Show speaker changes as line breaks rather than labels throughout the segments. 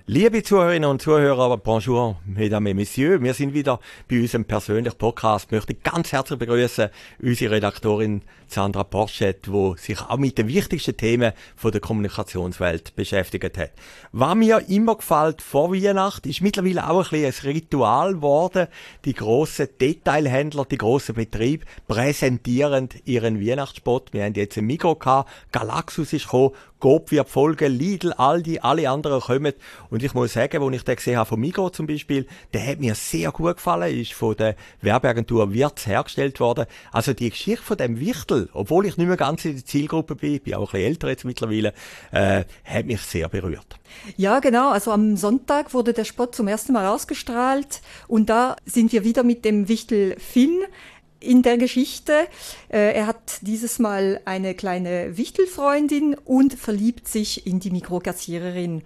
Liebe Zuhörerinnen und Zuhörer, bonjour, mesdames et messieurs. Wir sind wieder bei unserem persönlichen Podcast. Ich möchte ganz herzlich begrüßen unsere Redaktorin Sandra Porchet, die sich auch mit den wichtigsten Themen von der Kommunikationswelt beschäftigt hat. Was mir immer gefällt vor Weihnachten, ist mittlerweile auch ein bisschen ein Ritual geworden. Die grossen Detailhändler, die grossen Betriebe präsentieren ihren Weihnachtsspot. Wir haben jetzt ein Migros gehabt, Galaxus ist gekommen, Coop wird folgen, Lidl, Aldi, alle anderen kommen. Und ich muss sagen, als ich den gesehen habe von Migros zum Beispiel, der hat mir sehr gut gefallen, ist von der Werbeagentur Wirtz hergestellt worden. Also die Geschichte von dem Wichtel, obwohl ich nicht mehr ganz in der Zielgruppe bin auch ein bisschen älter jetzt mittlerweile, hat mich sehr berührt.
Ja, genau. Also am Sonntag wurde der Spot zum ersten Mal ausgestrahlt und da sind wir wieder mit dem Wichtel Finn in der Geschichte. Er hat dieses Mal eine kleine Wichtelfreundin und verliebt sich in die Mikrokassiererin.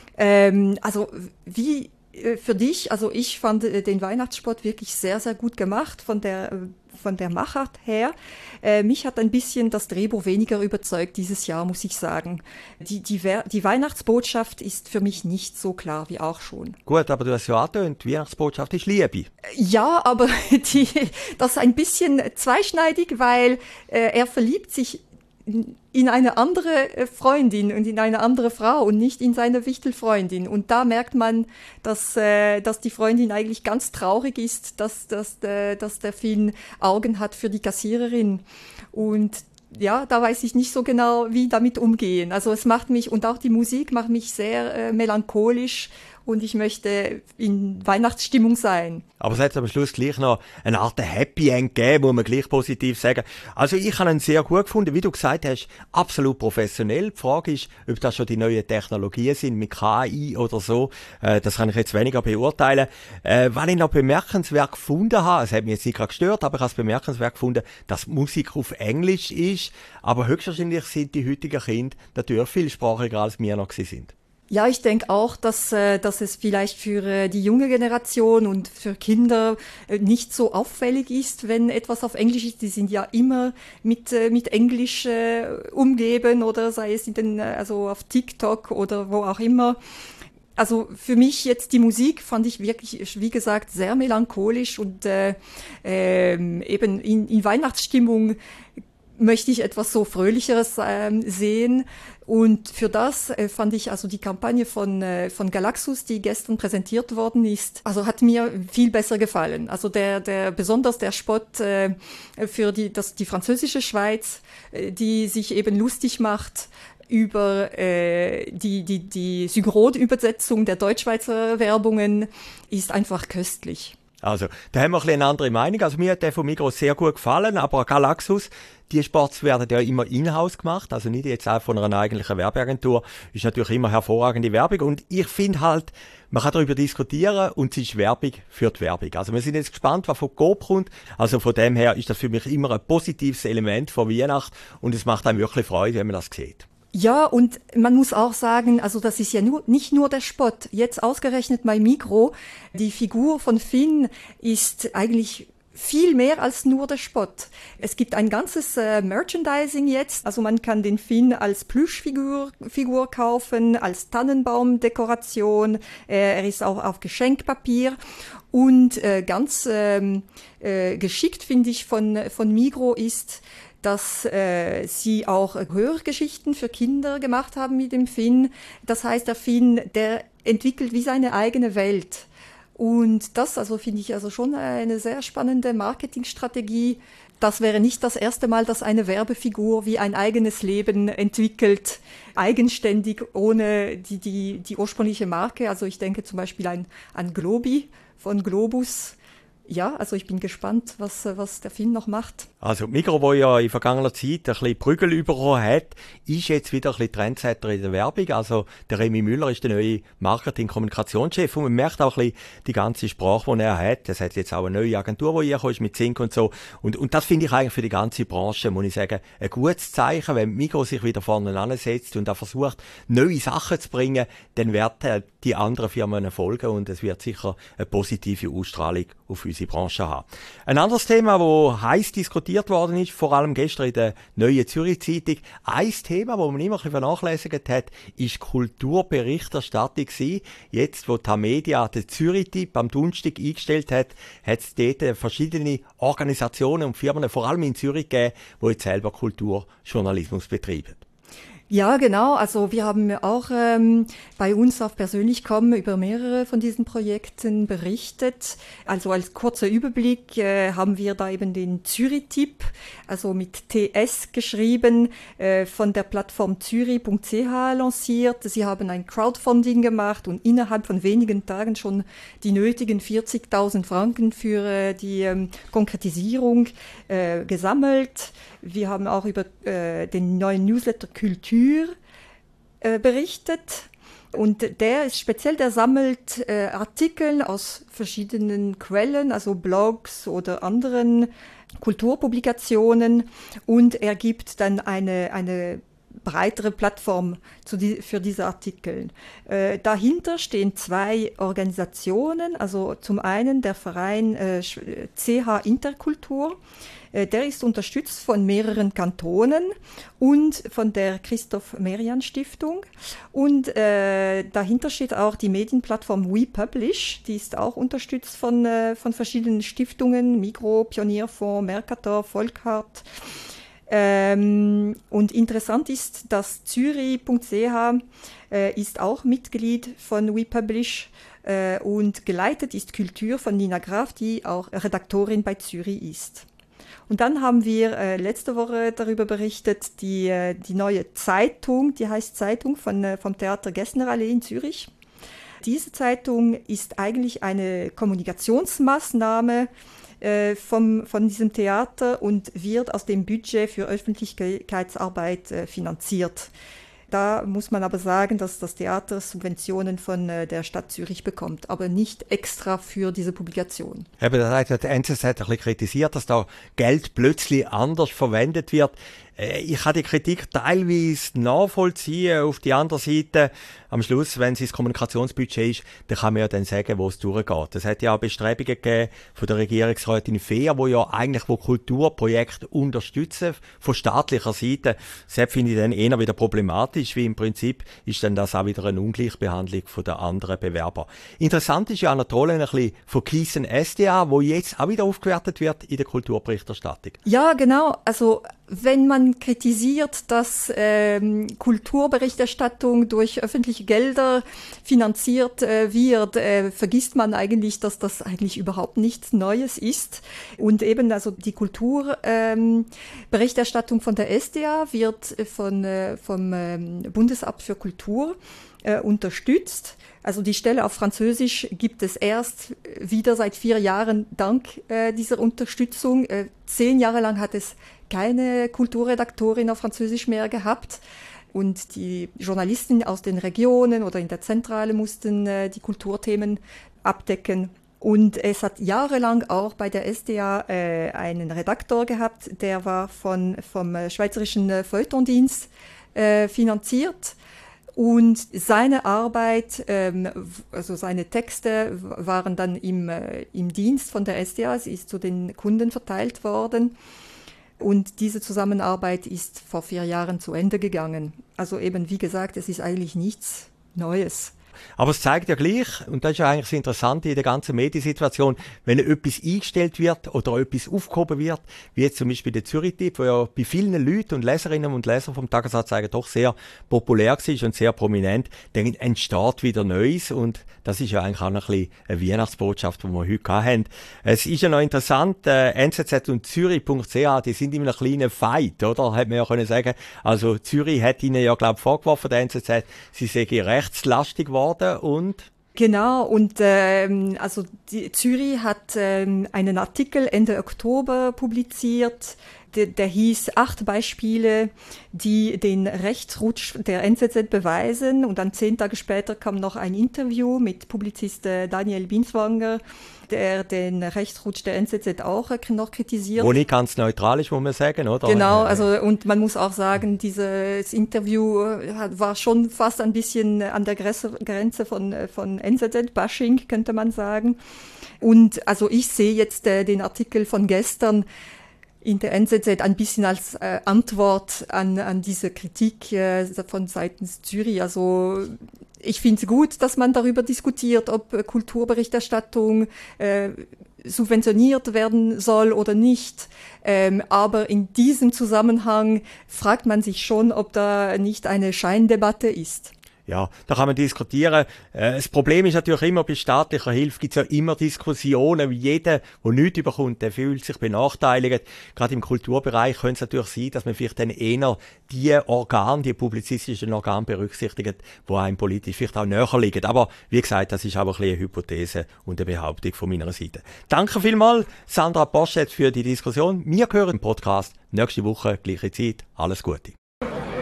Also wie für dich, also ich fand den Weihnachtsspot wirklich sehr, sehr gut gemacht von der Machart her. Mich hat ein bisschen das Drehbuch weniger überzeugt dieses Jahr, muss ich sagen. Die Weihnachtsbotschaft ist für mich nicht so klar wie auch schon.
Gut, aber du hast ja angetönt, die Weihnachtsbotschaft ist Liebe.
Ja, aber das ist ein bisschen zweischneidig, weil er verliebt sich in eine andere Freundin und in eine andere Frau und nicht in seine Wichtelfreundin. Und da merkt man, dass die Freundin eigentlich ganz traurig ist, dass der Finn Augen hat für die Kassiererin. Und ja, da weiß ich nicht so genau, wie damit umgehen. Also es macht mich, und auch die Musik macht mich sehr melancholisch und ich möchte in Weihnachtsstimmung sein.
Aber es hat am Schluss gleich noch eine Art Happy End gegeben, muss man gleich positiv sagen. Also ich habe ihn sehr gut gefunden, wie du gesagt hast, absolut professionell. Die Frage ist, ob das schon die neuen Technologien sind, mit KI oder so. Das kann ich jetzt weniger beurteilen. Was ich noch bemerkenswert gefunden habe, es hat mich jetzt nicht gerade gestört, aber ich habe es bemerkenswert gefunden, dass die Musik auf Englisch ist. Aber höchstwahrscheinlich sind die heutigen Kinder natürlich vielsprachiger, als wir noch sind.
Ja, ich denke auch, dass es vielleicht für die junge Generation und für Kinder nicht so auffällig ist, wenn etwas auf Englisch ist. Die sind ja immer mit Englisch umgeben oder sei es also auf TikTok oder wo auch immer. Also für mich jetzt die Musik fand ich wirklich, wie gesagt, sehr melancholisch und eben in Weihnachtsstimmung möchte ich etwas so Fröhlicheres sehen. Und für das fand ich also die Kampagne von Galaxus, die gestern präsentiert worden ist, also hat mir viel besser gefallen. Also besonders der Spot für die französische Schweiz, die sich eben lustig macht über die Synchronübersetzung der Deutschschweizer Werbungen, ist einfach köstlich.
Also, da haben wir ein bisschen eine andere Meinung. Also, mir hat der von Migros sehr gut gefallen, aber Galaxus, die Spots werden ja immer in-house gemacht, also nicht jetzt auch von einer eigentlichen Werbeagentur. Ist natürlich immer hervorragende Werbung und ich finde halt, man kann darüber diskutieren und es ist Werbung für die Werbung. Also wir sind jetzt gespannt, was von Coop kommt. Also von dem her ist das für mich immer ein positives Element von Weihnachten und es macht einem wirklich Freude, wenn man das sieht.
Ja, und man muss auch sagen, also das ist ja nicht nur der Spot. Jetzt ausgerechnet bei Migros, die Figur von Finn ist eigentlich viel mehr als nur der Spot. Es gibt ein ganzes Merchandising jetzt. Also man kann den Finn als Plüschfigur kaufen, als Tannenbaumdekoration. Er ist auch auf Geschenkpapier. Und ganz geschickt, finde ich, von Migros ist, dass sie auch Hörgeschichten für Kinder gemacht haben mit dem Finn. Das heißt, der Finn, der entwickelt wie seine eigene Welt. Und das, also finde ich also schon eine sehr spannende Marketingstrategie. Das wäre nicht das erste Mal, dass eine Werbefigur wie ein eigenes Leben entwickelt, eigenständig, ohne die ursprüngliche Marke. Also ich denke zum Beispiel an Globi von Globus. Ja, also ich bin gespannt, was der Finn noch macht.
Also Migros, wo ja in vergangener Zeit ein bisschen Prügel bekommen hat, ist jetzt wieder ein bisschen Trendsetter in der Werbung. Also der Remy Müller ist der neue Marketing-Kommunikationschef und man merkt auch ein bisschen die ganze Sprache, die er hat. Es hat jetzt auch eine neue Agentur, die hier ist mit Sync und so. Und das finde ich eigentlich für die ganze Branche, muss ich sagen, ein gutes Zeichen. Wenn Migros sich wieder vorne ansetzt und auch versucht, neue Sachen zu bringen, dann werden die anderen Firmen folgen und es wird sicher eine positive Ausstrahlung auf unsere Branche haben. Ein anderes Thema, das heiß diskutiert worden ist, vor allem gestern in der Neuen Zürich Zeitung, ein Thema, das man immer ein bisschen vernachlässigt hat, ist Kulturberichterstattung gewesen. Jetzt, wo Tamedia den Zürich-Tipp am Donnerstag eingestellt hat, hat es dort verschiedene Organisationen und Firmen, vor allem in Zürich, gegeben, die jetzt selber Kulturjournalismus betreiben.
Ja, genau. Also wir haben auch bei uns auf Persönlich.com über mehrere von diesen Projekten berichtet. Also als kurzer Überblick haben wir da eben den Zürich-Tipp, also mit TS geschrieben, von der Plattform zürich.ch lanciert. Sie haben ein Crowdfunding gemacht und innerhalb von wenigen Tagen schon die nötigen 40.000 Franken für die Konkretisierung gesammelt. Wir haben auch über den neuen Newsletter Kultur berichtet. Und der sammelt Artikel aus verschiedenen Quellen, also Blogs oder anderen Kulturpublikationen, und er gibt dann eine breitere Plattform für diese Artikel. Dahinter stehen 2 Organisationen, also zum einen der Verein CH Interkultur. Der ist unterstützt von mehreren Kantonen und von der Christoph-Merian-Stiftung. Und dahinter steht auch die Medienplattform WePublish. Die ist auch unterstützt von verschiedenen Stiftungen, Migro, Pionierfonds, Mercator, Volkart. Und interessant ist, dass Zürich.ch ist auch Mitglied von WePublish und geleitet ist Kultur von Nina Graf, die auch Redaktorin bei Zürich ist. Und dann haben wir letzte Woche darüber berichtet, die neue Zeitung, die heißt Zeitung vom Theater Gessnerallee in Zürich. Diese Zeitung ist eigentlich eine Kommunikationsmaßnahme von diesem Theater und wird aus dem Budget für Öffentlichkeitsarbeit finanziert. Da muss man aber sagen, dass das Theater Subventionen von der Stadt Zürich bekommt, aber nicht extra für diese Publikation.
Eben, das hat die NZZ ein bisschen kritisiert, dass da Geld plötzlich anders verwendet wird. Ich kann die Kritik teilweise nachvollziehen. Auf die andere Seite, am Schluss, wenn es das Kommunikationsbudget ist, dann kann man ja dann sagen, wo es durchgeht. Es hat ja auch Bestrebungen gegeben von der Regierungsrätin Fehr, wo ja eigentlich Kulturprojekte unterstützen von staatlicher Seite. Das finde ich dann eher wieder problematisch, weil im Prinzip ist dann das auch wieder eine Ungleichbehandlung von den anderen Bewerbern. Interessant ist ja an der Rolle ein bisschen von Kiessen SDA, wo jetzt auch wieder aufgewertet wird in der Kulturberichterstattung.
Ja, genau. Also wenn man kritisiert, dass Kulturberichterstattung durch öffentliche Gelder finanziert wird, vergisst man eigentlich, dass das eigentlich überhaupt nichts Neues ist. Und eben also die Kulturberichterstattung von der SDA wird vom Bundesamt für Kultur unterstützt. Also die Stelle auf Französisch gibt es erst wieder seit 4 Jahren dank dieser Unterstützung. 10 Jahre lang hat es keine Kulturredaktorin auf Französisch mehr gehabt. Und die Journalisten aus den Regionen oder in der Zentrale mussten die Kulturthemen abdecken. Und es hat jahrelang auch bei der SDA einen Redaktor gehabt, der war vom Schweizerischen Feuilletondienst finanziert. Und seine Arbeit, also seine Texte waren dann im Dienst von der SDA, sie ist zu den Kunden verteilt worden. Und diese Zusammenarbeit ist vor 4 Jahren zu Ende gegangen. Also eben, wie gesagt, es ist eigentlich nichts Neues.
Aber es zeigt ja gleich, und das ist ja eigentlich das Interessante in der ganzen Mediensituation, wenn etwas eingestellt wird oder etwas aufgehoben wird, wie jetzt zum Beispiel der Zürich-Tipp, wo ja bei vielen Leuten und Leserinnen und Lesern vom Tagesanzeiger doch sehr populär war und sehr prominent, dann entsteht wieder Neues, und das ist ja eigentlich auch noch ein bisschen eine Weihnachtsbotschaft, die wir heute haben. Es ist ja noch interessant, NZZ und Zürich.ch, die sind in einem kleinen Fight, oder? Hat man ja können sagen. Also Zürich hat ihnen ja, glaube ich, vorgeworfen, der NZZ, sie seien rechtslastig geworden. Und
genau, und Zürich hat einen Artikel Ende Oktober publiziert, der hieß 8 Beispiele, die den Rechtsrutsch der NZZ beweisen. Und dann 10 Tage später kam noch ein Interview mit Publizist Daniel Binswanger, der den Rechtsrutsch der NZZ auch noch kritisiert.
Wo nicht ganz neutral ist, muss man sagen, oder?
Genau, also und man muss auch sagen, dieses Interview war schon fast ein bisschen an der Grenze von NZZ-Bashing, könnte man sagen. Und also ich sehe jetzt den Artikel von gestern in der NZZ ein bisschen als Antwort an diese Kritik von seitens Zürich. Also ich finde es gut, dass man darüber diskutiert, ob Kulturberichterstattung subventioniert werden soll oder nicht. Aber in diesem Zusammenhang fragt man sich schon, ob da nicht eine Scheindebatte ist.
Ja, da kann man diskutieren. Das Problem ist natürlich immer, bei staatlicher Hilfe gibt es ja immer Diskussionen, wie jeder, der nichts überkommt, der fühlt sich benachteiligt. Gerade im Kulturbereich könnte es natürlich sein, dass man vielleicht dann eher die publizistischen Organe berücksichtigt, die einem politisch vielleicht auch näher liegen. Aber wie gesagt, das ist aber ein bisschen eine Hypothese und eine Behauptung von meiner Seite. Danke vielmals, Sandra Porchet, für die Diskussion. Wir hören im Podcast nächste Woche, gleiche Zeit. Alles Gute.